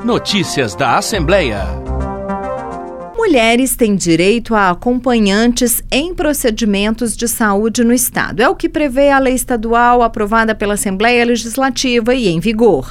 Notícias da Assembleia. Mulheres têm direito a acompanhantes em procedimentos de saúde no Estado. É o que prevê a lei estadual aprovada pela Assembleia Legislativa e em vigor.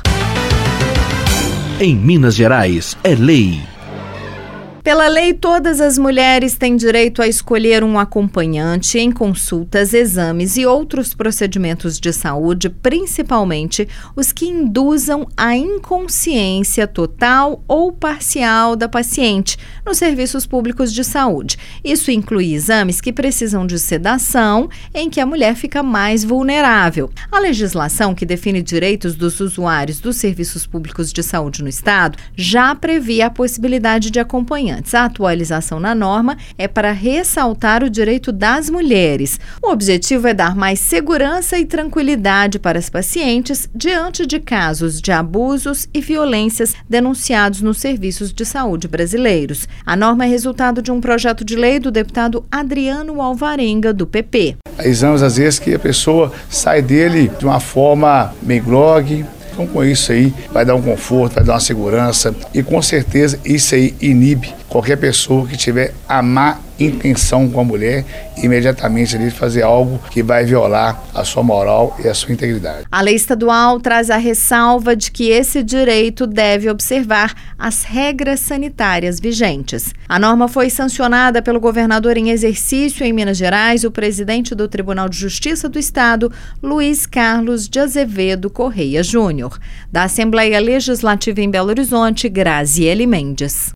Em Minas Gerais, é lei. Pela lei, todas as mulheres têm direito a escolher um acompanhante em consultas, exames e outros procedimentos de saúde, principalmente os que induzam a inconsciência total ou parcial da paciente nos serviços públicos de saúde. Isso inclui exames que precisam de sedação, em que a mulher fica mais vulnerável. A legislação que define direitos dos usuários dos serviços públicos de saúde no Estado já previa a possibilidade de acompanhante. A atualização na norma é para ressaltar o direito das mulheres. O objetivo é dar mais segurança e tranquilidade para as pacientes diante de casos de abusos e violências denunciados nos serviços de saúde brasileiros. A norma é resultado de um projeto de lei do deputado Adriano Alvarenga, do PP. Exames, às vezes, que a pessoa sai dele de uma forma meio grogue. Então, com isso aí, vai dar um conforto, vai dar uma segurança e, com certeza, isso aí inibe qualquer pessoa que tiver a má intenção com a mulher imediatamente ali fazer algo que vai violar a sua moral e a sua integridade. A lei estadual traz a ressalva de que esse direito deve observar as regras sanitárias vigentes. A norma foi sancionada pelo governador em exercício em Minas Gerais, o presidente do Tribunal de Justiça do Estado, Luiz Carlos de Azevedo Correia Júnior. Da Assembleia Legislativa em Belo Horizonte, Graziele Mendes.